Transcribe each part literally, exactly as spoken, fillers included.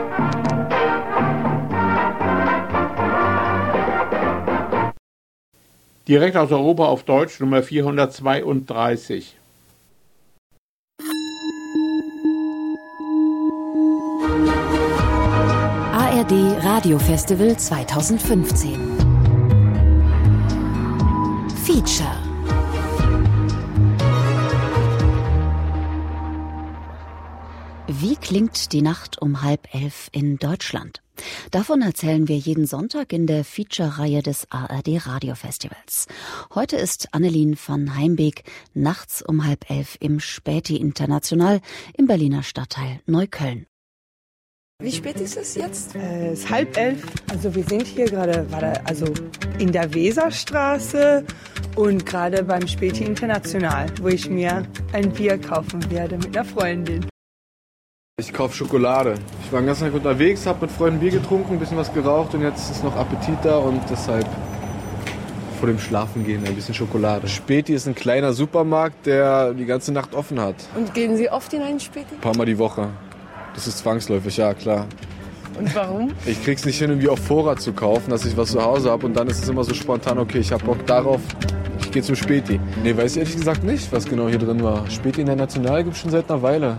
Direkt aus Europa auf Deutsch Nummer vierhundertzweiunddreißig. A R D Radiofestival zweitausendfünfzehn. Feature. Wie klingt die Nacht um halb elf in Deutschland? Davon erzählen wir jeden Sonntag in der Feature-Reihe des A R D Radiofestivals. Heute ist Annelien van Heimbeek nachts um halb elf im Späti International im Berliner Stadtteil Neukölln. Wie spät ist es jetzt? Äh, es ist halb elf. Also wir sind hier gerade also in der Weserstraße und gerade beim Späti International, wo ich mir ein Bier kaufen werde mit einer Freundin. Ich kaufe Schokolade. Ich war den ganzen Tag unterwegs, habe mit Freunden Bier getrunken, ein bisschen was geraucht und jetzt ist noch Appetit da und deshalb vor dem Schlafengehen ein bisschen Schokolade. Späti ist ein kleiner Supermarkt, der die ganze Nacht offen hat. Und gehen Sie oft in einen Späti? Ein paar Mal die Woche. Das ist zwangsläufig, ja klar. Und warum? Ich krieg's nicht hin, irgendwie auf Vorrat zu kaufen, dass ich was zu Hause habe und dann ist es immer so spontan, okay, ich hab Bock darauf, ich gehe zum Späti. Nee, weiß ich ehrlich gesagt nicht, was genau hier drin war. Späti International gibt's schon seit einer Weile.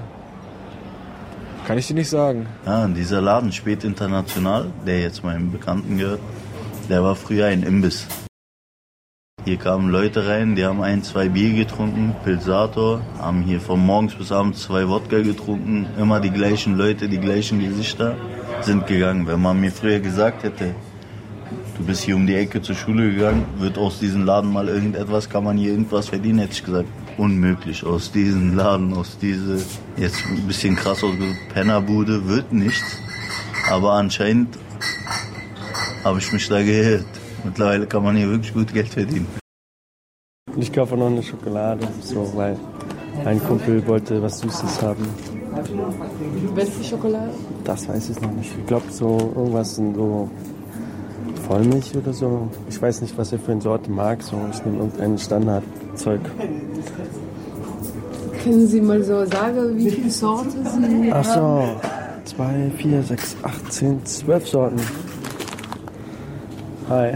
Kann ich dir nicht sagen. Ja, dieser Laden Späti International, der jetzt meinem Bekannten gehört, der war früher ein Imbiss. Hier kamen Leute rein, die haben ein, zwei Bier getrunken, Pilsator, haben hier von morgens bis abends zwei Wodka getrunken, immer die gleichen Leute, die gleichen Gesichter, sind gegangen. Wenn man mir früher gesagt hätte, du bist hier um die Ecke zur Schule gegangen, wird aus diesem Laden mal irgendetwas, kann man hier irgendwas verdienen, hätte ich gesagt, unmöglich. Aus diesem Laden, aus dieser, jetzt ein bisschen krass ausgedrückt, Pennerbude wird nichts. Aber anscheinend habe ich mich da geirrt. Mittlerweile kann man hier wirklich gut Geld verdienen. Ich kaufe noch eine Schokolade, so, weil ein Kumpel wollte was Süßes haben. Welche Schokolade? Das weiß ich noch nicht. Ich glaube so irgendwas in so Vollmilch oder so. Ich weiß nicht, was er für eine Sorte mag. So, ich nehme irgendein Standardzeug. Können Sie mal so sagen, wie viele Sorten Sie Ach so, haben? zwei, vier, sechs, acht, zehn, zwölf Sorten. Hi.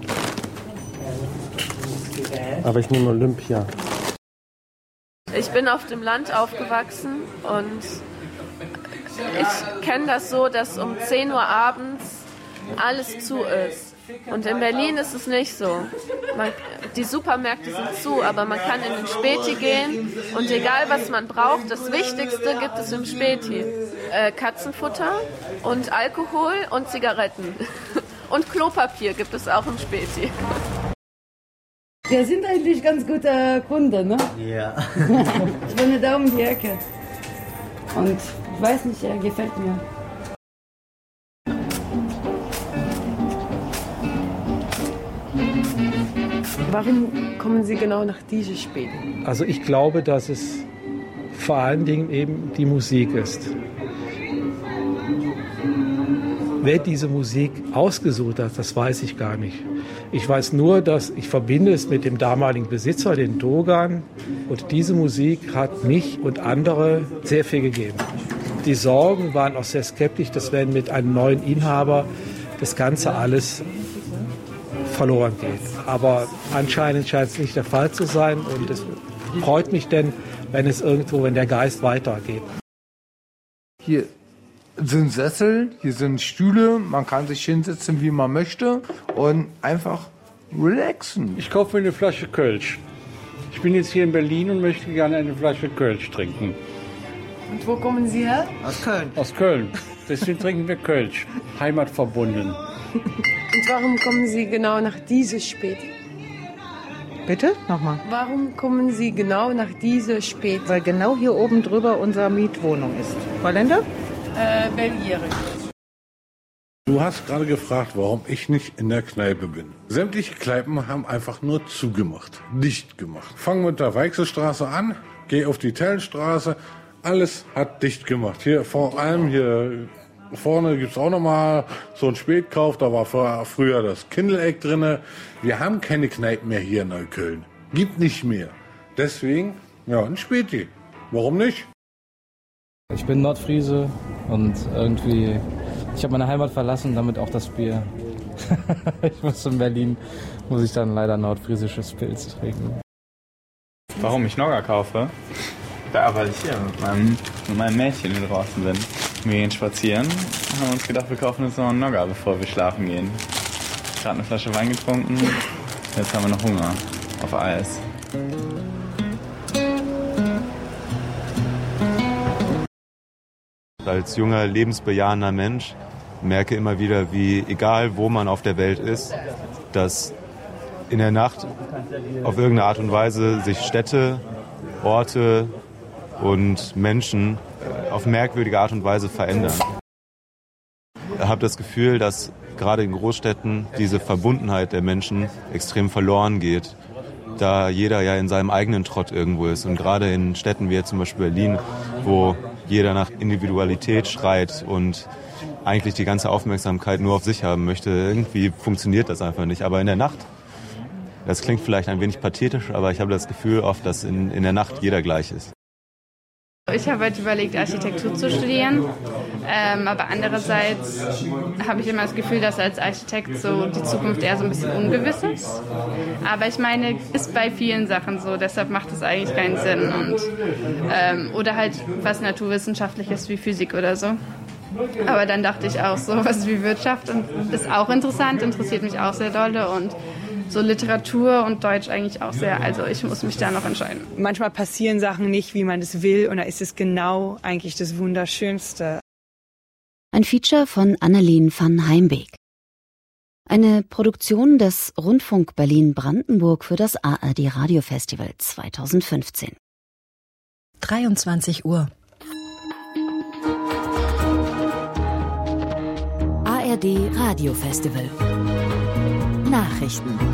Aber ich nehme Olympia. Ich bin auf dem Land aufgewachsen und ich kenne das so, dass um zehn Uhr abends alles zu ist. Und in Berlin ist es nicht so. Man, die Supermärkte sind zu, aber man kann in den Späti gehen und egal was man braucht, das Wichtigste gibt es im Späti. Äh, Katzenfutter und Alkohol und Zigaretten. Und Klopapier gibt es auch im Späti. Wir sind eigentlich ganz gute Kunden, ne? Ja. Ich wohne da um die Ecke. Und ich weiß nicht, er gefällt mir. Warum kommen Sie genau nach diesem Späti? Also ich glaube, dass es vor allen Dingen eben die Musik ist. Wer diese Musik ausgesucht hat, das weiß ich gar nicht. Ich weiß nur, dass ich verbinde es mit dem damaligen Besitzer, den Dogan. Und diese Musik hat mich und andere sehr viel gegeben. Die Sorgen waren auch sehr skeptisch, dass wenn mit einem neuen Inhaber das Ganze alles verloren geht. Aber anscheinend scheint es nicht der Fall zu sein. Und es freut mich denn, wenn es irgendwo, wenn der Geist weitergeht. Hier sind Sessel, hier sind Stühle, man kann sich hinsetzen, wie man möchte und einfach relaxen. Ich kaufe mir eine Flasche Kölsch. Ich bin jetzt hier in Berlin und möchte gerne eine Flasche Kölsch trinken. Und wo kommen Sie her? Aus Köln. Aus Köln. Deswegen trinken wir Kölsch. Heimatverbunden. Und warum kommen Sie genau nach diesem Späti? Bitte? Nochmal. Warum kommen Sie genau nach diesem Späti? Weil genau hier oben drüber unsere Mietwohnung ist. Holländer? Äh, Belgierisch. Du hast gerade gefragt, warum ich nicht in der Kneipe bin. Sämtliche Kneipen haben einfach nur zugemacht, dicht gemacht. Fang mit der Weichselstraße an, geh auf die Tellenstraße, alles hat dicht gemacht. Hier vor allem hier vorne gibt's auch nochmal so einen Spätkauf, da war früher das Kindle-Eck drinne. Wir haben keine Kneipen mehr hier in Neukölln. Gibt nicht mehr. Deswegen, ja, ein Späti. Warum nicht? Ich bin Nordfriese und irgendwie Ich habe meine Heimat verlassen und damit auch das Bier. Ich muss in Berlin, muss ich dann leider nordfriesisches Pilz trinken. Warum ich Nogger kaufe? Ja, weil ich hier mit meinem, mit meinem Mädchen hier draußen bin. Wir gehen spazieren und haben uns gedacht, wir kaufen uns noch einen Nogger, bevor wir schlafen gehen. Gerade eine Flasche Wein getrunken, jetzt haben wir noch Hunger auf Eis. Als junger, lebensbejahender Mensch merke immer wieder, wie egal wo man auf der Welt ist, dass in der Nacht auf irgendeine Art und Weise sich Städte, Orte und Menschen auf merkwürdige Art und Weise verändern. Ich habe das Gefühl, dass gerade in Großstädten diese Verbundenheit der Menschen extrem verloren geht, da jeder ja in seinem eigenen Trott irgendwo ist. Und gerade in Städten wie jetzt zum Beispiel Berlin, wo jeder nach Individualität schreit und eigentlich die ganze Aufmerksamkeit nur auf sich haben möchte, irgendwie funktioniert das einfach nicht. Aber in der Nacht, das klingt vielleicht ein wenig pathetisch, aber ich habe das Gefühl oft, dass in, in der Nacht jeder gleich ist. Ich habe halt überlegt, Architektur zu studieren, ähm, aber andererseits habe ich immer das Gefühl, dass als Architekt so die Zukunft eher so ein bisschen ungewiss ist. Aber ich meine, ist bei vielen Sachen so, deshalb macht es eigentlich keinen Sinn. Und, ähm, oder halt was Naturwissenschaftliches wie Physik oder so. Aber dann dachte ich auch, so was wie Wirtschaft und ist auch interessant, interessiert mich auch sehr dolle und so Literatur und Deutsch eigentlich auch sehr. Also ich muss mich da noch entscheiden. Manchmal passieren Sachen nicht, wie man es will, und da ist es genau eigentlich das Wunderschönste. Ein Feature von Annelien van Heimbeek. Eine Produktion des Rundfunk Berlin-Brandenburg für das A R D Radiofestival zweitausendfünfzehn. dreiundzwanzig Uhr. A R D Radiofestival. Nachrichten.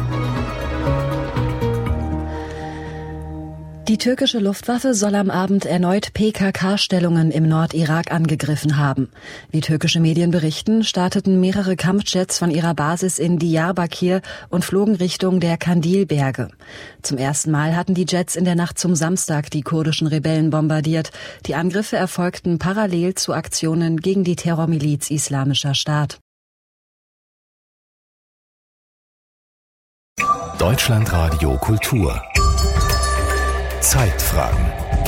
Die türkische Luftwaffe soll am Abend erneut P K K-Stellungen im Nordirak angegriffen haben. Wie türkische Medien berichten, starteten mehrere Kampfjets von ihrer Basis in Diyarbakir und flogen Richtung der Kandilberge. Zum ersten Mal hatten die Jets in der Nacht zum Samstag die kurdischen Rebellen bombardiert. Die Angriffe erfolgten parallel zu Aktionen gegen die Terrormiliz Islamischer Staat. Deutschlandradio Kultur. Zeitfragen.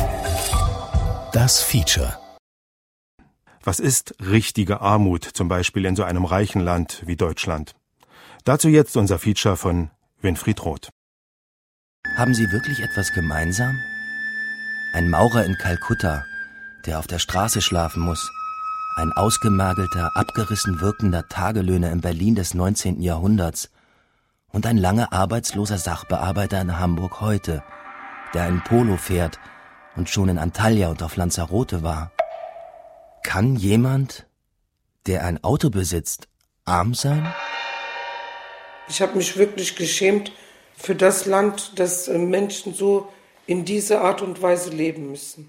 Das Feature. Was ist richtige Armut, zum Beispiel in so einem reichen Land wie Deutschland? Dazu jetzt unser Feature von Winfried Roth. Haben Sie wirklich etwas gemeinsam? Ein Maurer in Kalkutta, der auf der Straße schlafen muss. Ein ausgemergelter, abgerissen wirkender Tagelöhner in Berlin des neunzehnten Jahrhunderts. Und ein lange arbeitsloser Sachbearbeiter in Hamburg heute, der ein Polo fährt und schon in Antalya und auf Lanzarote war. Kann jemand, der ein Auto besitzt, arm sein? Ich habe mich wirklich geschämt für das Land, dass Menschen so in dieser Art und Weise leben müssen.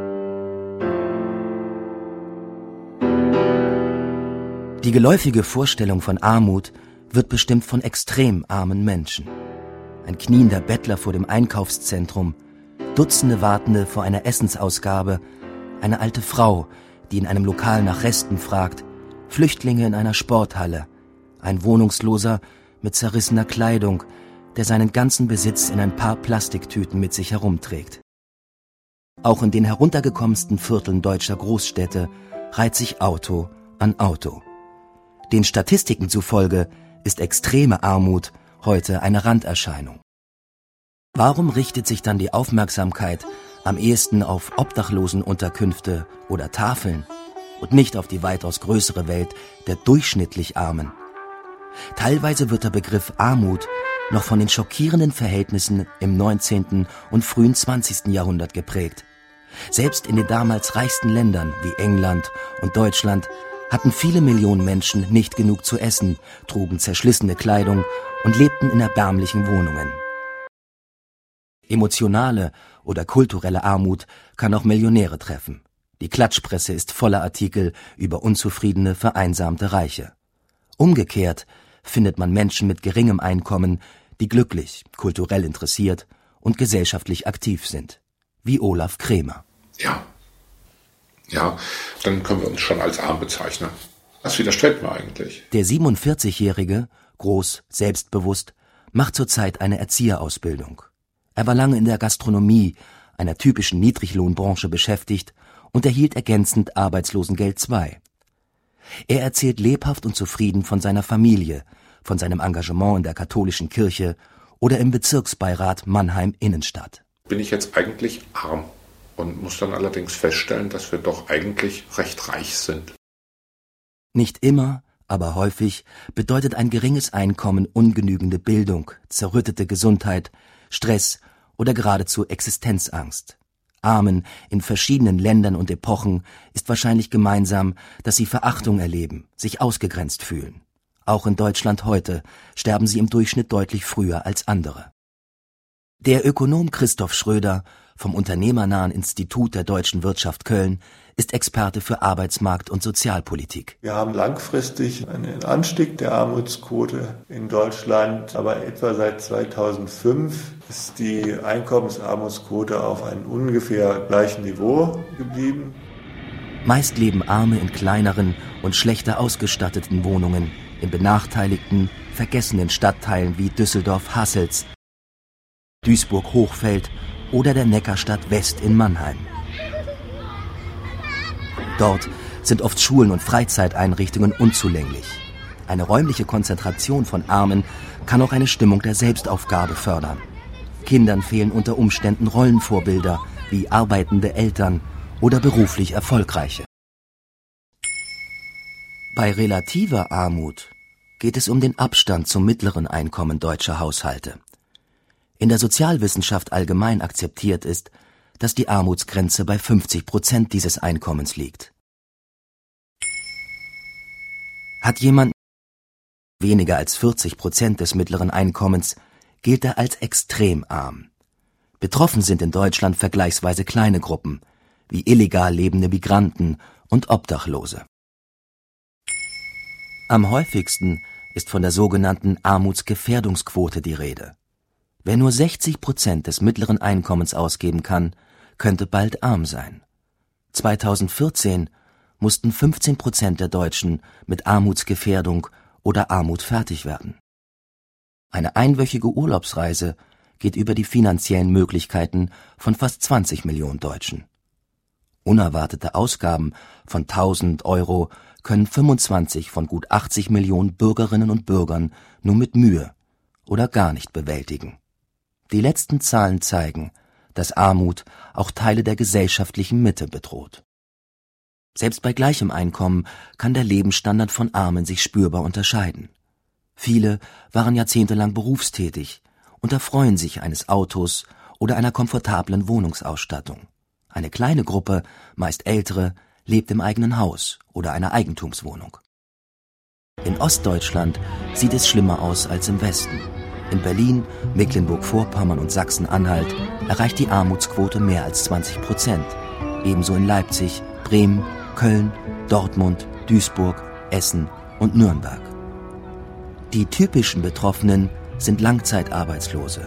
Die geläufige Vorstellung von Armut wird bestimmt von extrem armen Menschen. Ein kniender Bettler vor dem Einkaufszentrum, Dutzende Wartende vor einer Essensausgabe, eine alte Frau, die in einem Lokal nach Resten fragt, Flüchtlinge in einer Sporthalle, ein Wohnungsloser mit zerrissener Kleidung, der seinen ganzen Besitz in ein paar Plastiktüten mit sich herumträgt. Auch in den heruntergekommensten Vierteln deutscher Großstädte reiht sich Auto an Auto. Den Statistiken zufolge ist extreme Armut heute eine Randerscheinung. Warum richtet sich dann die Aufmerksamkeit am ehesten auf Obdachlosenunterkünfte oder Tafeln und nicht auf die weitaus größere Welt der durchschnittlich Armen? Teilweise wird der Begriff Armut noch von den schockierenden Verhältnissen im neunzehnten und frühen zwanzigsten Jahrhundert geprägt. Selbst in den damals reichsten Ländern wie England und Deutschland hatten viele Millionen Menschen nicht genug zu essen, trugen zerschlissene Kleidung und lebten in erbärmlichen Wohnungen. Emotionale oder kulturelle Armut kann auch Millionäre treffen. Die Klatschpresse ist voller Artikel über unzufriedene, vereinsamte Reiche. Umgekehrt findet man Menschen mit geringem Einkommen, die glücklich, kulturell interessiert und gesellschaftlich aktiv sind, wie Olaf Kremer. Ja. Ja, dann können wir uns schon als arm bezeichnen. Das widerstrebt mir eigentlich. Der siebenundvierzigjährige, groß, selbstbewusst, macht zurzeit eine Erzieherausbildung. Er war lange in der Gastronomie, einer typischen Niedriglohnbranche, beschäftigt und erhielt ergänzend Arbeitslosengeld zwei. Er erzählt lebhaft und zufrieden von seiner Familie, von seinem Engagement in der katholischen Kirche oder im Bezirksbeirat Mannheim-Innenstadt. Bin ich jetzt eigentlich arm und muss dann allerdings feststellen, dass wir doch eigentlich recht reich sind. Nicht immer, aber häufig bedeutet ein geringes Einkommen ungenügende Bildung, zerrüttete Gesundheit, Stress oder geradezu Existenzangst. Armen in verschiedenen Ländern und Epochen ist wahrscheinlich gemeinsam, dass sie Verachtung erleben, sich ausgegrenzt fühlen. Auch in Deutschland heute sterben sie im Durchschnitt deutlich früher als andere. Der Ökonom Christoph Schröder vom Unternehmernahen Institut der Deutschen Wirtschaft Köln ist Experte für Arbeitsmarkt- und Sozialpolitik. Wir haben langfristig einen Anstieg der Armutsquote in Deutschland, aber etwa seit zweitausendfünf ist die Einkommensarmutsquote auf einem ungefähr gleichen Niveau geblieben. Meist leben Arme in kleineren und schlechter ausgestatteten Wohnungen in benachteiligten, vergessenen Stadtteilen wie Düsseldorf-Hasselz, Duisburg-Hochfeld oder der Neckarstadt West in Mannheim. Dort sind oft Schulen und Freizeiteinrichtungen unzulänglich. Eine räumliche Konzentration von Armen kann auch eine Stimmung der Selbstaufgabe fördern. Kindern fehlen unter Umständen Rollenvorbilder wie arbeitende Eltern oder beruflich Erfolgreiche. Bei relativer Armut geht es um den Abstand zum mittleren Einkommen deutscher Haushalte. In der Sozialwissenschaft allgemein akzeptiert ist, dass die Armutsgrenze bei fünfzig Prozent dieses Einkommens liegt. Hat jemand weniger als vierzig Prozent des mittleren Einkommens, gilt er als extrem arm. Betroffen sind in Deutschland vergleichsweise kleine Gruppen, wie illegal lebende Migranten und Obdachlose. Am häufigsten ist von der sogenannten Armutsgefährdungsquote die Rede. Wer nur sechzig Prozent des mittleren Einkommens ausgeben kann, könnte bald arm sein. zweitausendvierzehn mussten fünfzehn Prozent der Deutschen mit Armutsgefährdung oder Armut fertig werden. Eine einwöchige Urlaubsreise geht über die finanziellen Möglichkeiten von fast zwanzig Millionen Deutschen. Unerwartete Ausgaben von tausend Euro können fünfundzwanzig von gut achtzig Millionen Bürgerinnen und Bürgern nur mit Mühe oder gar nicht bewältigen. Die letzten Zahlen zeigen, dass Armut auch Teile der gesellschaftlichen Mitte bedroht. Selbst bei gleichem Einkommen kann der Lebensstandard von Armen sich spürbar unterscheiden. Viele waren jahrzehntelang berufstätig und erfreuen sich eines Autos oder einer komfortablen Wohnungsausstattung. Eine kleine Gruppe, meist ältere, lebt im eigenen Haus oder einer Eigentumswohnung. In Ostdeutschland sieht es schlimmer aus als im Westen. In Berlin, Mecklenburg-Vorpommern und Sachsen-Anhalt erreicht die Armutsquote mehr als zwanzig Prozent. Ebenso in Leipzig, Bremen, Köln, Dortmund, Duisburg, Essen und Nürnberg. Die typischen Betroffenen sind Langzeitarbeitslose.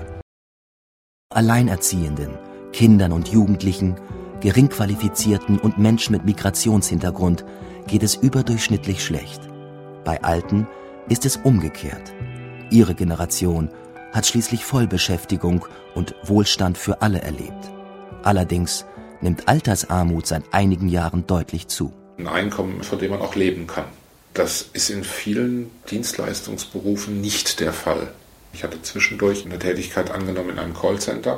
Alleinerziehenden, Kindern und Jugendlichen, Geringqualifizierten und Menschen mit Migrationshintergrund geht es überdurchschnittlich schlecht. Bei Alten ist es umgekehrt. Ihre Generation hat schließlich Vollbeschäftigung und Wohlstand für alle erlebt. Allerdings nimmt Altersarmut seit einigen Jahren deutlich zu. Ein Einkommen, von dem man auch leben kann. Das ist in vielen Dienstleistungsberufen nicht der Fall. Ich hatte zwischendurch eine Tätigkeit angenommen in einem Callcenter,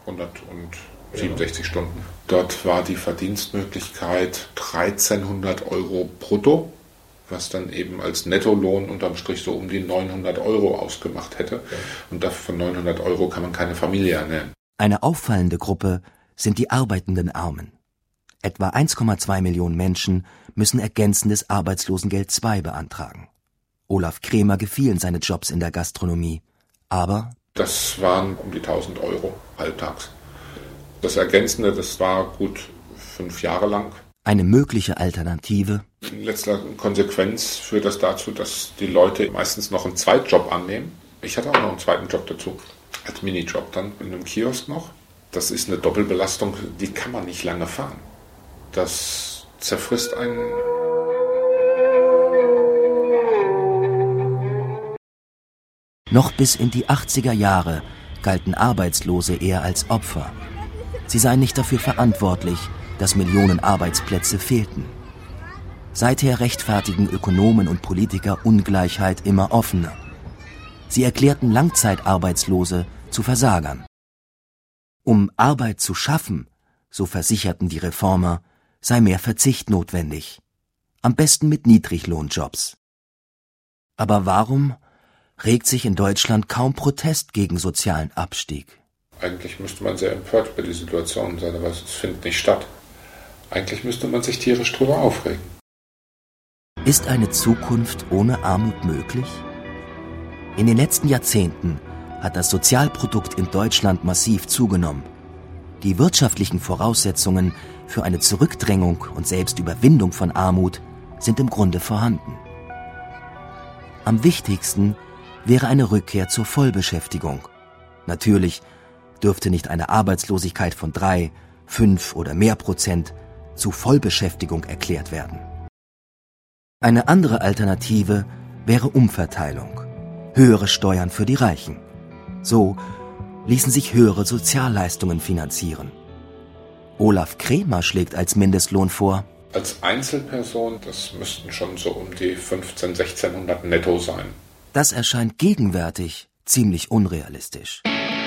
hundertsiebenundsechzig Stunden. Dort war die Verdienstmöglichkeit dreizehnhundert Euro brutto, was dann eben als Nettolohn unterm Strich so um die neunhundert Euro ausgemacht hätte. Und von neunhundert Euro kann man keine Familie ernähren. Eine auffallende Gruppe sind die arbeitenden Armen. Etwa eins Komma zwei Millionen Menschen müssen ergänzendes Arbeitslosengeld zwei beantragen. Olaf Kremer gefielen seine Jobs in der Gastronomie, aber... Das waren um die tausend Euro alltags. Das Ergänzende, das war gut fünf Jahre lang. Eine mögliche Alternative? In letzter Konsequenz führt das dazu, dass die Leute meistens noch einen Zweitjob annehmen. Ich hatte auch noch einen zweiten Job dazu, als Minijob dann in einem Kiosk noch. Das ist eine Doppelbelastung, die kann man nicht lange fahren. Das zerfrisst einen. Noch bis in die achtziger Jahre galten Arbeitslose eher als Opfer. Sie seien nicht dafür verantwortlich, dass Millionen Arbeitsplätze fehlten. Seither rechtfertigen Ökonomen und Politiker Ungleichheit immer offener. Sie erklärten Langzeitarbeitslose zu Versagern. Um Arbeit zu schaffen, so versicherten die Reformer, sei mehr Verzicht notwendig. Am besten mit Niedriglohnjobs. Aber warum regt sich in Deutschland kaum Protest gegen sozialen Abstieg? Eigentlich müsste man sehr empört über die Situation sein, aber es findet nicht statt. Eigentlich müsste man sich tierisch drüber aufregen. Ist eine Zukunft ohne Armut möglich? In den letzten Jahrzehnten hat das Sozialprodukt in Deutschland massiv zugenommen. Die wirtschaftlichen Voraussetzungen für eine Zurückdrängung und selbst Überwindung von Armut sind im Grunde vorhanden. Am wichtigsten wäre eine Rückkehr zur Vollbeschäftigung. Natürlich dürfte nicht eine Arbeitslosigkeit von drei, fünf oder mehr Prozent zu Vollbeschäftigung erklärt werden. Eine andere Alternative wäre Umverteilung, höhere Steuern für die Reichen. So ließen sich höhere Sozialleistungen finanzieren. Olaf Kremer schlägt als Mindestlohn vor: Als Einzelperson, das müssten schon so um die fünfzehnhundert, sechzehnhundert netto sein. Das erscheint gegenwärtig ziemlich unrealistisch.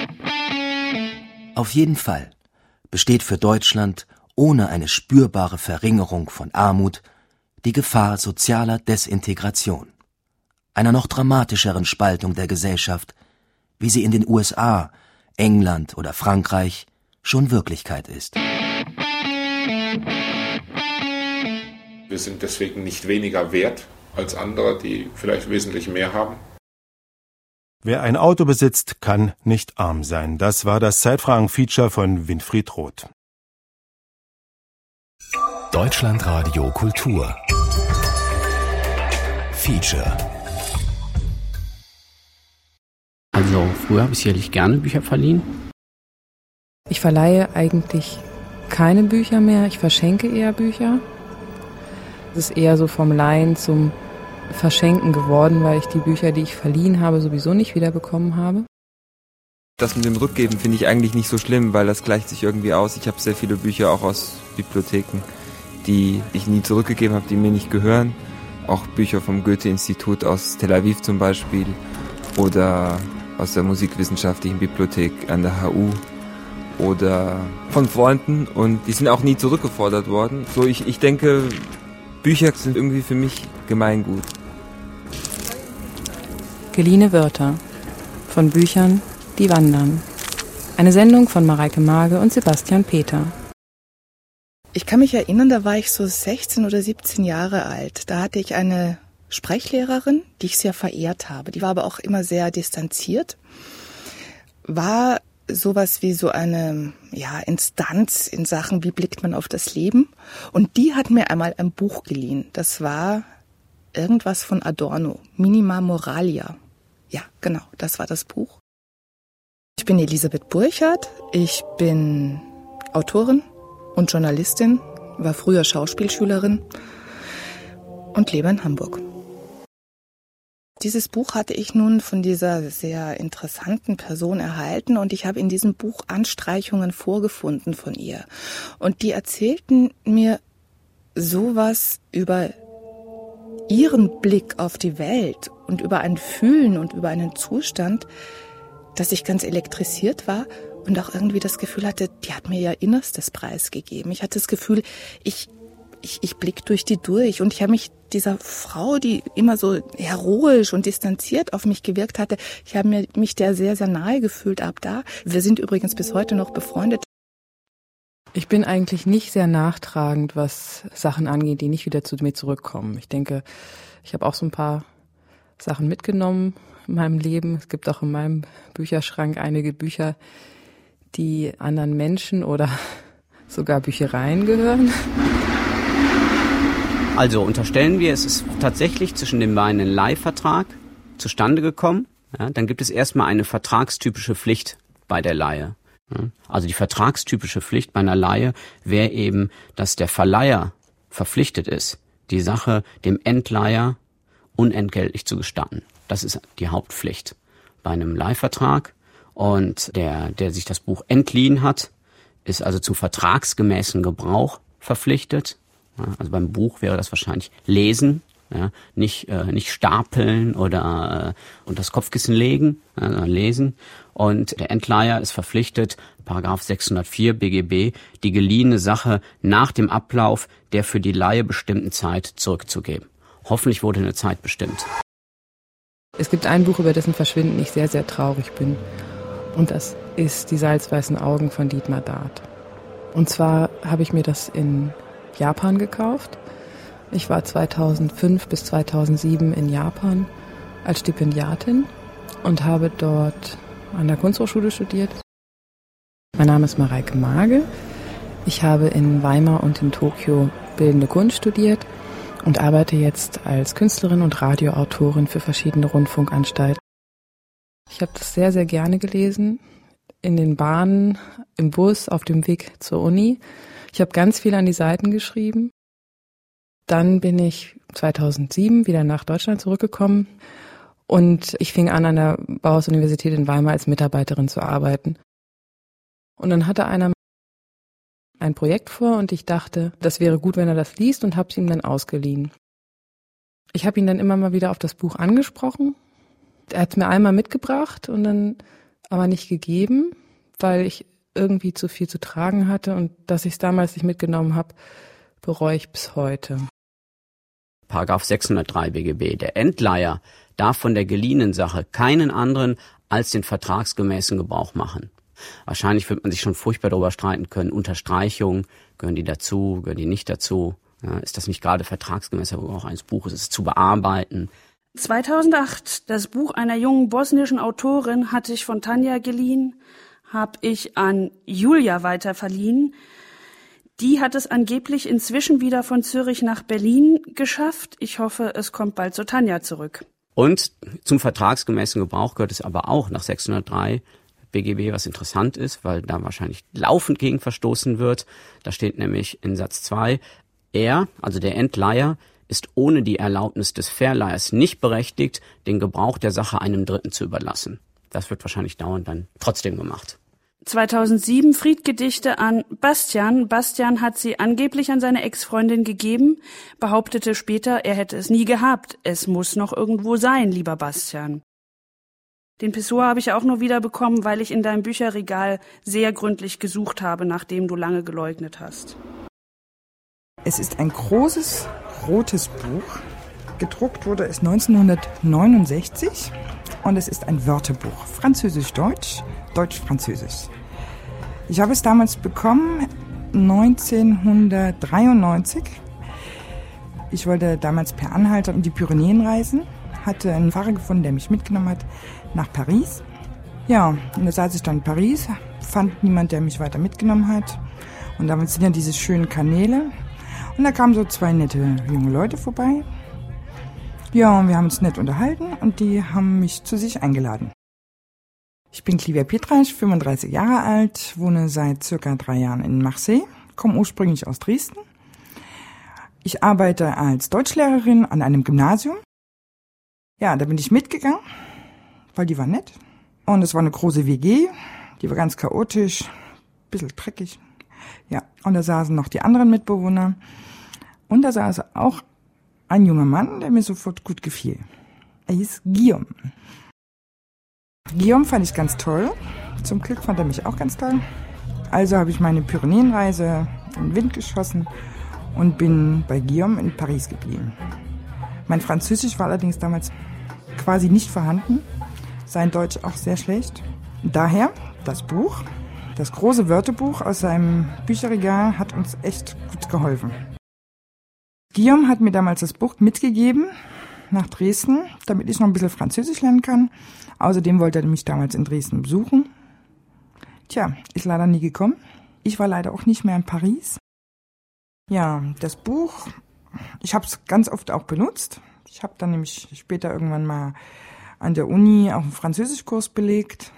Auf jeden Fall besteht für Deutschland ohne eine spürbare Verringerung von Armut die Gefahr sozialer Desintegration, einer noch dramatischeren Spaltung der Gesellschaft, wie sie in den U S A, England oder Frankreich schon Wirklichkeit ist. Wir sind deswegen nicht weniger wert als andere, die vielleicht wesentlich mehr haben. Wer ein Auto besitzt, kann nicht arm sein. Das war das Zeitfragen-Feature von Winfried Roth. Deutschlandradio Kultur Feature. Also früher habe ich sicherlich gerne Bücher verliehen. Ich verleihe eigentlich keine Bücher mehr, ich verschenke eher Bücher. Es ist eher so vom Leihen zum Verschenken geworden, weil ich die Bücher, die ich verliehen habe, sowieso nicht wiederbekommen habe. Das mit dem Rückgeben finde ich eigentlich nicht so schlimm, weil das gleicht sich irgendwie aus. Ich habe sehr viele Bücher auch aus Bibliotheken, die ich nie zurückgegeben habe, die mir nicht gehören. Auch Bücher vom Goethe-Institut aus Tel Aviv zum Beispiel oder aus der Musikwissenschaftlichen Bibliothek an der H U oder von Freunden, und die sind auch nie zurückgefordert worden. So, ich, ich denke, Bücher sind irgendwie für mich Gemeingut. Geliehene Wörter von Büchern, die wandern. Eine Sendung von Mareike Mage und Sebastian Peter. Ich kann mich erinnern, da war ich so sechzehn oder siebzehn Jahre alt. Da hatte ich eine Sprechlehrerin, die ich sehr verehrt habe. Die war aber auch immer sehr distanziert. War sowas wie so eine ja, Instanz in Sachen, wie blickt man auf das Leben. Und die hat mir einmal ein Buch geliehen. Das war irgendwas von Adorno, Minima Moralia. Ja, genau, das war das Buch. Ich bin Elisabeth Burchardt, ich bin Autorin und Journalistin, war früher Schauspielschülerin und lebe in Hamburg. Dieses Buch hatte ich nun von dieser sehr interessanten Person erhalten und ich habe in diesem Buch Anstreichungen vorgefunden von ihr. Und die erzählten mir sowas über ihren Blick auf die Welt und über ein Fühlen und über einen Zustand, dass ich ganz elektrisiert war und auch irgendwie das Gefühl hatte, die hat mir ihr Innerstes preisgegeben. Ich hatte das Gefühl, ich, ich, ich blick durch die durch und ich habe mich dieser Frau, die immer so heroisch und distanziert auf mich gewirkt hatte, ich habe mich der sehr, sehr nahe gefühlt ab da. Wir sind übrigens bis heute noch befreundet. Ich bin eigentlich nicht sehr nachtragend, was Sachen angeht, die nicht wieder zu mir zurückkommen. Ich denke, ich habe auch so ein paar Sachen mitgenommen in meinem Leben. Es gibt auch in meinem Bücherschrank einige Bücher, die anderen Menschen oder sogar Büchereien gehören. Also unterstellen wir, es ist tatsächlich zwischen den beiden ein Leihvertrag zustande gekommen. Ja, dann gibt es erstmal eine vertragstypische Pflicht bei der Leihe. Also die vertragstypische Pflicht bei einer Leihe wäre eben, dass der Verleiher verpflichtet ist, die Sache dem Endleiher unentgeltlich zu gestatten. Das ist die Hauptpflicht. bei einem Leihvertrag und der, der sich das Buch entliehen hat, ist also zum vertragsgemäßen Gebrauch verpflichtet. Ja, also beim Buch wäre das wahrscheinlich lesen, ja, nicht äh, nicht stapeln oder äh, unter das Kopfkissen legen, ja, sondern lesen. Und der Entleiher ist verpflichtet, Paragraph sechshundertvier B G B, die geliehene Sache nach dem Ablauf der für die Leihe bestimmten Zeit zurückzugeben. Hoffentlich wurde eine Zeit bestimmt. Es gibt ein Buch, über dessen Verschwinden ich sehr, sehr traurig bin. Und das ist Die salzweißen Augen von Dietmar Dart. Und zwar habe ich mir das in Japan gekauft. Ich war zweitausendfünf bis zweitausendsieben in Japan als Stipendiatin und habe dort an der Kunsthochschule studiert. Mein Name ist Mareike Mage. Ich habe in Weimar und in Tokio Bildende Kunst studiert und arbeite jetzt als Künstlerin und Radioautorin für verschiedene Rundfunkanstalten. Ich habe das sehr, sehr gerne gelesen, in den Bahnen, im Bus, auf dem Weg zur Uni. Ich habe ganz viel an die Seiten geschrieben. Dann bin ich zweitausendsieben wieder nach Deutschland zurückgekommen und ich fing an, an der Bauhaus-Universität in Weimar als Mitarbeiterin zu arbeiten. Und dann hatte einer ein Projekt vor und ich dachte, das wäre gut, wenn er das liest und habe es ihm dann ausgeliehen. Ich habe ihn dann immer mal wieder auf das Buch angesprochen. Er hat es mir einmal mitgebracht und dann aber nicht gegeben, weil ich irgendwie zu viel zu tragen hatte und dass ich es damals nicht mitgenommen habe, bereue ich bis heute. Paragraph sechshundertdrei B G B. Der Entleiher darf von der geliehenen Sache keinen anderen als den vertragsgemäßen Gebrauch machen. Wahrscheinlich wird man sich schon furchtbar darüber streiten können. Unterstreichungen, gehören die dazu, gehören die nicht dazu? Ja, ist das nicht gerade vertragsgemäßer Gebrauch eines Buches? Ist es zu bearbeiten? zweitausendacht, das Buch einer jungen bosnischen Autorin hatte ich von Tanja geliehen, habe ich an Julia weiterverliehen. Die hat es angeblich inzwischen wieder von Zürich nach Berlin geschafft. Ich hoffe, es kommt bald zu Tanja zurück. Und zum vertragsgemäßen Gebrauch gehört es aber auch nach sechshundertdrei B G B, was interessant ist, weil da wahrscheinlich laufend gegen verstoßen wird. Da steht nämlich in Satz zwei, er, also der Entleiher, ist ohne die Erlaubnis des Verleihers nicht berechtigt, den Gebrauch der Sache einem Dritten zu überlassen. Das wird wahrscheinlich dauernd dann trotzdem gemacht. zweitausendsieben Friedgedichte an Bastian. Bastian hat sie angeblich an seine Ex-Freundin gegeben, behauptete später, er hätte es nie gehabt. Es muss noch irgendwo sein, lieber Bastian. Den Pessoa habe ich auch nur wiederbekommen, weil ich in deinem Bücherregal sehr gründlich gesucht habe, nachdem du lange geleugnet hast. Es ist ein großes, rotes Buch. Gedruckt wurde es neunzehnhundertneunundsechzig und es ist ein Wörterbuch. Französisch-Deutsch, Deutsch-Französisch. Ich habe es damals bekommen, neunzehnhundertdreiundneunzig. Ich wollte damals per Anhalter in die Pyrenäen reisen, hatte einen Fahrer gefunden, der mich mitgenommen hat nach Paris. Ja, und da saß ich dann in Paris, fand niemand, der mich weiter mitgenommen hat. Und damit sind ja diese schönen Kanäle. Und da kamen so zwei nette junge Leute vorbei. Ja, und wir haben uns nett unterhalten und die haben mich zu sich eingeladen. Ich bin Clivia Pietrasch, fünfunddreißig Jahre alt, wohne seit circa drei Jahren in Marseille, komme ursprünglich aus Dresden. Ich arbeite als Deutschlehrerin an einem Gymnasium. Ja, da bin ich mitgegangen, weil die war nett. Und es war eine große W G, die war ganz chaotisch, ein bisschen dreckig. Ja, und da saßen noch die anderen Mitbewohner. Und da saß auch ein junger Mann, der mir sofort gut gefiel. Er hieß Guillaume. Guillaume fand ich ganz toll. Zum Glück fand er mich auch ganz toll. Also habe ich meine Pyrenäenreise in den Wind geschossen und bin bei Guillaume in Paris geblieben. Mein Französisch war allerdings damals quasi nicht vorhanden, sein Deutsch auch sehr schlecht. Daher das Buch, das große Wörterbuch aus seinem Bücherregal hat uns echt gut geholfen. Guillaume hat mir damals das Buch mitgegeben nach Dresden, damit ich noch ein bisschen Französisch lernen kann. Außerdem wollte er mich damals in Dresden besuchen. Tja, ist leider nie gekommen. Ich war leider auch nicht mehr in Paris. Ja, das Buch, ich habe es ganz oft auch benutzt. Ich habe dann nämlich später irgendwann mal an der Uni auch einen Französischkurs belegt.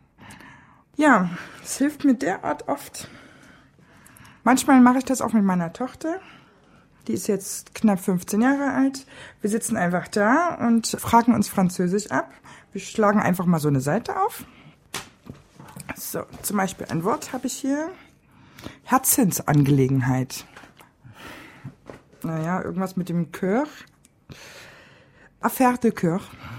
Ja, es hilft mir derart oft. Manchmal mache ich das auch mit meiner Tochter. Die ist jetzt knapp fünfzehn Jahre alt. Wir sitzen einfach da und fragen uns Französisch ab. Wir schlagen einfach mal so eine Seite auf. So, zum Beispiel ein Wort habe ich hier. Herzensangelegenheit. Naja, irgendwas mit dem Cœur. Affaire de Cœur.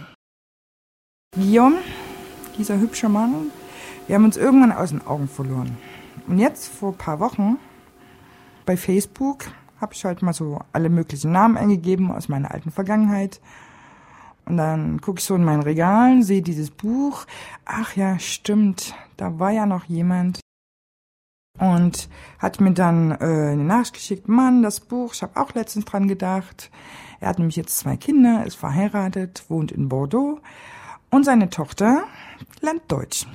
Guillaume, dieser hübsche Mann, wir haben uns irgendwann aus den Augen verloren. Und jetzt, vor ein paar Wochen, bei Facebook, habe ich halt mal so alle möglichen Namen eingegeben aus meiner alten Vergangenheit. Und dann gucke ich so in mein Regal, sehe dieses Buch. Ach ja, stimmt, da war ja noch jemand. Und hat mir dann äh, eine Nachricht geschickt, Mann, das Buch, ich habe auch letztens dran gedacht. Er hat nämlich jetzt zwei Kinder, ist verheiratet, wohnt in Bordeaux und seine Tochter lernt Deutsch.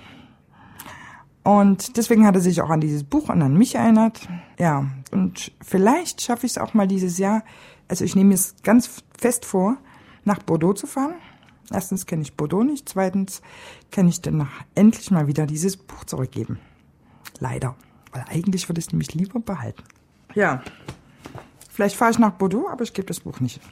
Und deswegen hat er sich auch an dieses Buch und an mich erinnert. Ja, und vielleicht schaffe ich es auch mal dieses Jahr, also ich nehme es ganz fest vor, nach Bordeaux zu fahren. Erstens kenne ich Bordeaux nicht, zweitens kann ich dann nach endlich mal wieder dieses Buch zurückgeben. Leider. Weil eigentlich würde ich es nämlich lieber behalten. Ja, vielleicht fahre ich nach Bordeaux, aber ich gebe das Buch nicht.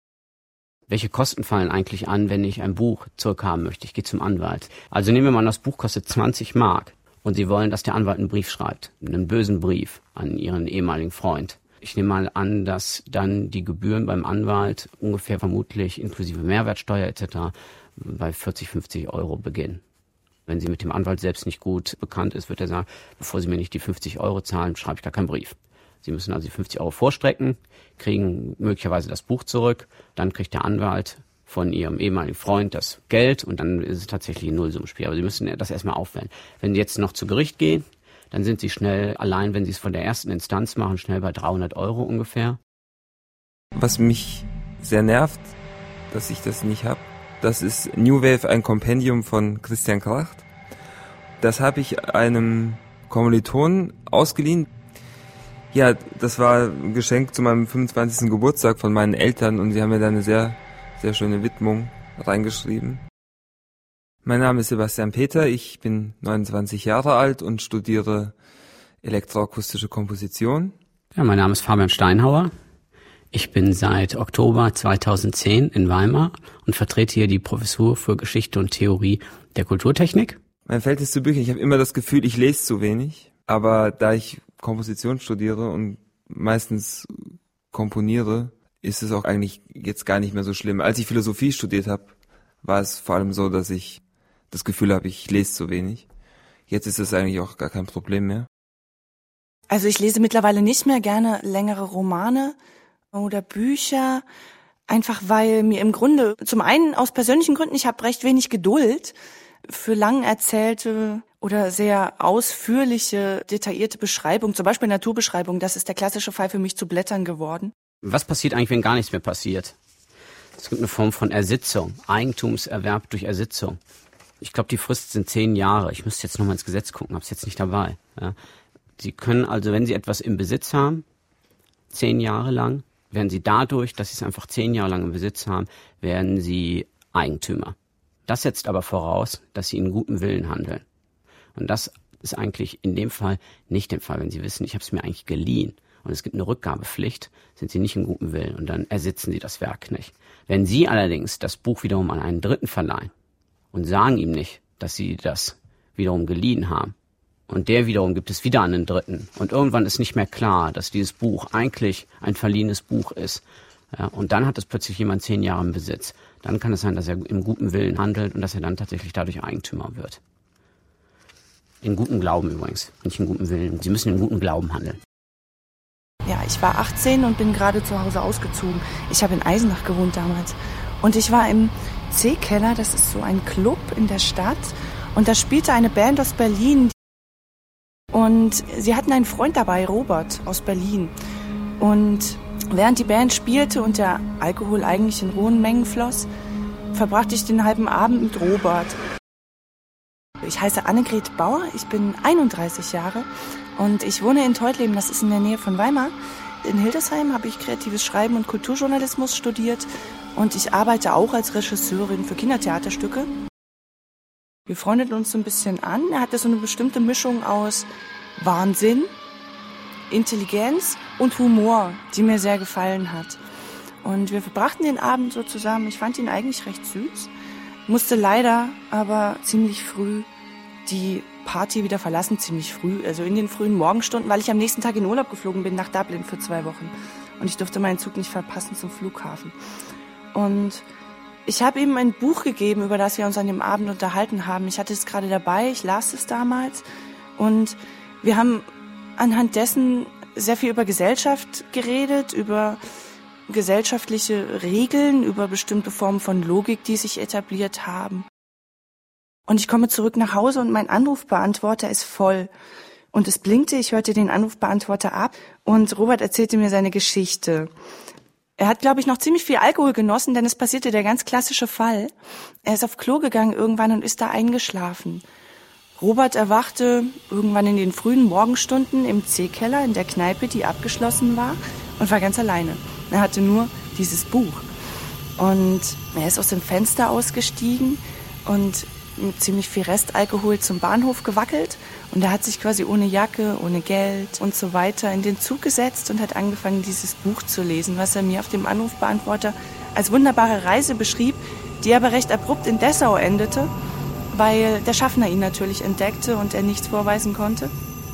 Welche Kosten fallen eigentlich an, wenn ich ein Buch zurückhaben möchte? Ich gehe zum Anwalt. Also nehmen wir mal, das Buch kostet zwanzig Mark und Sie wollen, dass der Anwalt einen Brief schreibt, einen bösen Brief an Ihren ehemaligen Freund. Ich nehme mal an, dass dann die Gebühren beim Anwalt ungefähr vermutlich inklusive Mehrwertsteuer et cetera bei vierzig, fünfzig Euro beginnen. Wenn sie mit dem Anwalt selbst nicht gut bekannt ist, wird er sagen, bevor Sie mir nicht die fünfzig Euro zahlen, schreibe ich gar keinen Brief. Sie müssen also die fünfzig Euro vorstrecken, kriegen möglicherweise das Buch zurück, dann kriegt der Anwalt von Ihrem ehemaligen Freund das Geld und dann ist es tatsächlich ein Nullsummenspiel. Aber Sie müssen das erstmal aufwenden. Wenn Sie jetzt noch zu Gericht gehen, dann sind Sie schnell, allein wenn Sie es von der ersten Instanz machen, schnell bei dreihundert Euro ungefähr. Was mich sehr nervt, dass ich das nicht habe, das ist New Wave, ein Kompendium von Christian Kracht. Das habe ich einem Kommilitonen ausgeliehen. Ja, das war ein Geschenk zu meinem fünfundzwanzigsten Geburtstag von meinen Eltern und sie haben mir da eine sehr, sehr schöne Widmung reingeschrieben. Mein Name ist Sebastian Peter, ich bin neunundzwanzig Jahre alt und studiere elektroakustische Komposition. Ja, mein Name ist Fabian Steinhauer. Ich bin seit Oktober zweitausendzehn in Weimar und vertrete hier die Professur für Geschichte und Theorie der Kulturtechnik. Mein Verhältnis zu Büchern, ich habe immer das Gefühl, ich lese zu wenig. Aber da ich Komposition studiere und meistens komponiere, ist es auch eigentlich jetzt gar nicht mehr so schlimm. Als ich Philosophie studiert habe, war es vor allem so, dass ich das Gefühl habe, ich lese zu wenig. Jetzt ist es eigentlich auch gar kein Problem mehr. Also ich lese mittlerweile nicht mehr gerne längere Romane oder Bücher, einfach weil mir im Grunde, zum einen aus persönlichen Gründen, ich habe recht wenig Geduld für lang erzählte oder sehr ausführliche, detaillierte Beschreibung, zum Beispiel Naturbeschreibung, das ist der klassische Fall für mich zu Blättern geworden. Was passiert eigentlich, wenn gar nichts mehr passiert? Es gibt eine Form von Ersitzung, Eigentumserwerb durch Ersitzung. Ich glaube, die Frist sind zehn Jahre. Ich müsste jetzt nochmal ins Gesetz gucken, habe es jetzt nicht dabei. Ja. Sie können also, wenn Sie etwas im Besitz haben, zehn Jahre lang, werden Sie dadurch, dass Sie es einfach zehn Jahre lang im Besitz haben, werden Sie Eigentümer. Das setzt aber voraus, dass Sie in gutem Willen handeln. Und das ist eigentlich in dem Fall nicht der Fall. Wenn Sie wissen, ich habe es mir eigentlich geliehen und es gibt eine Rückgabepflicht, sind Sie nicht in gutem Willen und dann ersitzen Sie das Werk nicht. Wenn Sie allerdings das Buch wiederum an einen Dritten verleihen und sagen ihm nicht, dass Sie das wiederum geliehen haben und der wiederum gibt es wieder an den Dritten und irgendwann ist nicht mehr klar, dass dieses Buch eigentlich ein verliehenes Buch ist, ja, und dann hat es plötzlich jemand zehn Jahre im Besitz, dann kann es sein, dass er im guten Willen handelt und dass er dann tatsächlich dadurch Eigentümer wird. In gutem Glauben übrigens, nicht in gutem Willen. Sie müssen in gutem Glauben handeln. Ja, ich war achtzehn und bin gerade zu Hause ausgezogen. Ich habe in Eisenach gewohnt damals. Und ich war im C-Keller, das ist so ein Club in der Stadt. Und da spielte eine Band aus Berlin. Und sie hatten einen Freund dabei, Robert aus Berlin. Und während die Band spielte und der Alkohol eigentlich in hohen Mengen floss, verbrachte ich den halben Abend mit Robert. Ich heiße Annegret Bauer, ich bin einunddreißig Jahre und ich wohne in Teutleben, das ist in der Nähe von Weimar. In Hildesheim habe ich kreatives Schreiben und Kulturjournalismus studiert und ich arbeite auch als Regisseurin für Kindertheaterstücke. Wir freundeten uns so ein bisschen an. Er hatte so eine bestimmte Mischung aus Wahnsinn, Intelligenz und Humor, die mir sehr gefallen hat. Und wir verbrachten den Abend so zusammen. Ich fand ihn eigentlich recht süß. musste leider aber ziemlich früh die Party wieder verlassen, ziemlich früh, also in den frühen Morgenstunden, weil ich am nächsten Tag in Urlaub geflogen bin nach Dublin für zwei Wochen. Und ich durfte meinen Zug nicht verpassen zum Flughafen. Und ich habe ihm ein Buch gegeben, über das wir uns an dem Abend unterhalten haben. Ich hatte es gerade dabei, ich las es damals. Und wir haben anhand dessen sehr viel über Gesellschaft geredet, über gesellschaftliche Regeln, über bestimmte Formen von Logik, die sich etabliert haben. Und ich komme zurück nach Hause und mein Anrufbeantworter ist voll. Und es blinkte, ich hörte den Anrufbeantworter ab und Robert erzählte mir seine Geschichte. Er hat, glaube ich, noch ziemlich viel Alkohol genossen, denn es passierte der ganz klassische Fall. Er ist auf Klo gegangen irgendwann und ist da eingeschlafen. Robert erwachte irgendwann in den frühen Morgenstunden im C-Keller in der Kneipe, die abgeschlossen war, und war ganz alleine. Er hatte nur dieses Buch. Und er ist aus dem Fenster ausgestiegen und mit ziemlich viel Restalkohol zum Bahnhof gewackelt. Und er hat sich quasi ohne Jacke, ohne Geld und so weiter in den Zug gesetzt und hat angefangen, dieses Buch zu lesen, was er mir auf dem Anrufbeantworter als wunderbare Reise beschrieb, die aber recht abrupt in Dessau endete, weil der Schaffner ihn natürlich entdeckte und er nichts vorweisen konnte.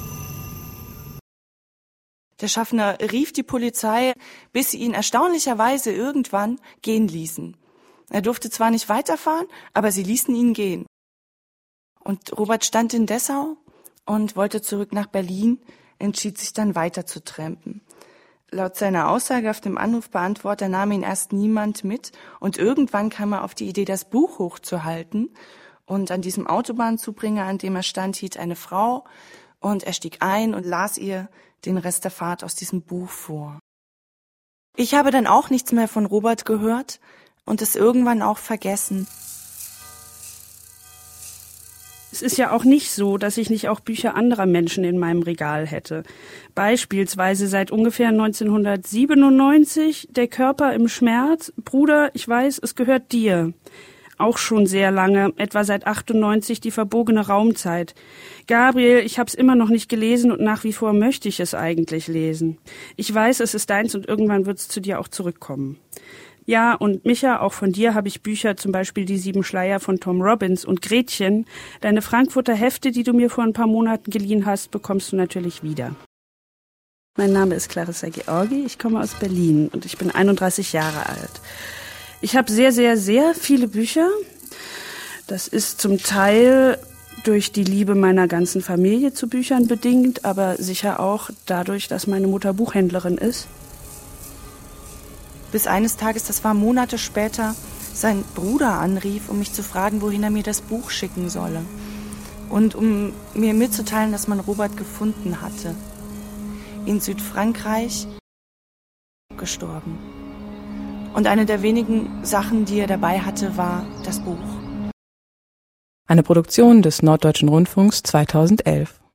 Der Schaffner rief die Polizei, bis sie ihn erstaunlicherweise irgendwann gehen ließen. Er durfte zwar nicht weiterfahren, aber sie ließen ihn gehen. Und Robert stand in Dessau und wollte zurück nach Berlin, entschied sich dann weiter zu trampen. Laut seiner Aussage auf dem Anrufbeantworter nahm ihn erst niemand mit und irgendwann kam er auf die Idee, das Buch hochzuhalten. Und an diesem Autobahnzubringer, an dem er stand, hielt eine Frau und er stieg ein und las ihr den Rest der Fahrt aus diesem Buch vor. Ich habe dann auch nichts mehr von Robert gehört und es irgendwann auch vergessen. Es ist ja auch nicht so, dass ich nicht auch Bücher anderer Menschen in meinem Regal hätte. Beispielsweise seit ungefähr neunzehnhundertsiebenundneunzig Der Körper im Schmerz. Bruder, ich weiß, es gehört dir. Auch schon sehr lange, etwa seit achtundneunzig Die verbogene Raumzeit. Gabriel, ich hab's immer noch nicht gelesen und nach wie vor möchte ich es eigentlich lesen. Ich weiß, es ist deins und irgendwann wird's zu dir auch zurückkommen. Ja, und Micha, auch von dir habe ich Bücher, zum Beispiel Die sieben Schleier von Tom Robbins und Gretchen. Deine Frankfurter Hefte, die du mir vor ein paar Monaten geliehen hast, bekommst du natürlich wieder. Mein Name ist Clarissa Georgi, ich komme aus Berlin und ich bin einunddreißig Jahre alt. Ich habe sehr, sehr, sehr viele Bücher. Das ist zum Teil durch die Liebe meiner ganzen Familie zu Büchern bedingt, aber sicher auch dadurch, dass meine Mutter Buchhändlerin ist. Bis eines Tages, das war Monate später, sein Bruder anrief, um mich zu fragen, wohin er mir das Buch schicken solle. Und um mir mitzuteilen, dass man Robert gefunden hatte. In Südfrankreich gestorben. Und eine der wenigen Sachen, die er dabei hatte, war das Buch. Eine Produktion des Norddeutschen Rundfunks zweitausendelf.